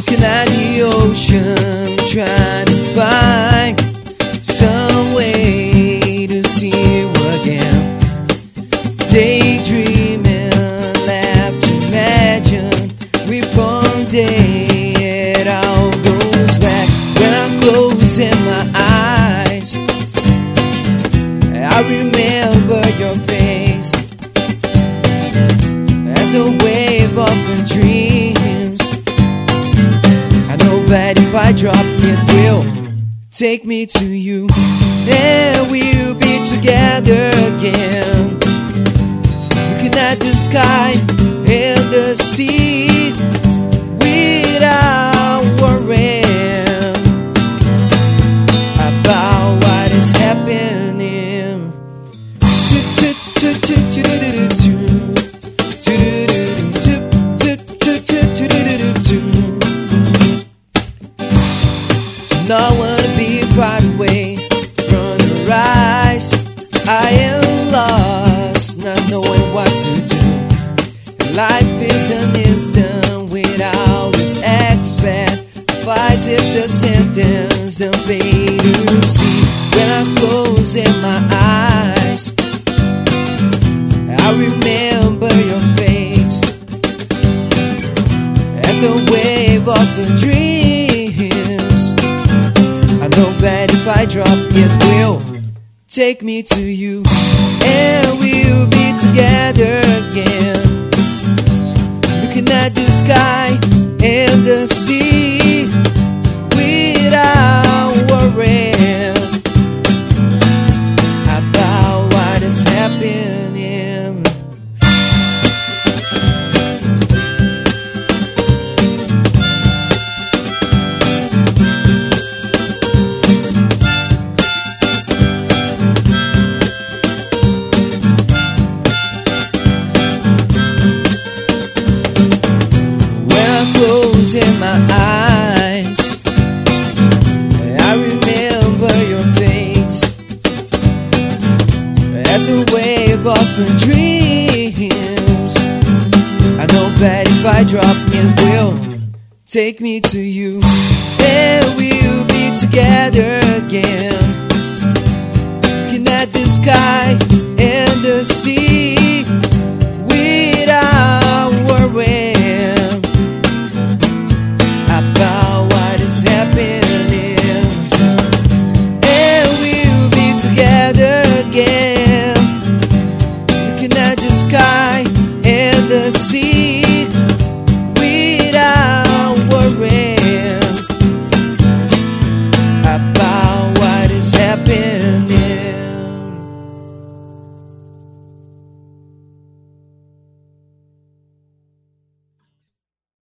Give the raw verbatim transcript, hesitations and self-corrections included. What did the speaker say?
Looking at the ocean, trying to find some way to see you again. Daydreaming, laugh to imagine. We one day it all goes back. When I'm closing my eyes, I remember your face as a wave of the dreams. I know that if I drop it will take me to you, and we'll be together again. Looking at the sky and the sea without worrying about what is happening. Do not want to be far away from your eyes. I am lost, not knowing what to do. Life is an instant without its expect. Advice if the sentence don't pay to see. When I'm closing my eyes, I remember your face as a wave of the dreams. I know that if I drop it will take me to you, and we'll be together again. Looking at the sky and the sea without worrying about what is happening. Closing my eyes, I remember your face as a wave of the dreams. I know that if I drop it will take me to you, and we'll be together again. Looking at the sky and the sea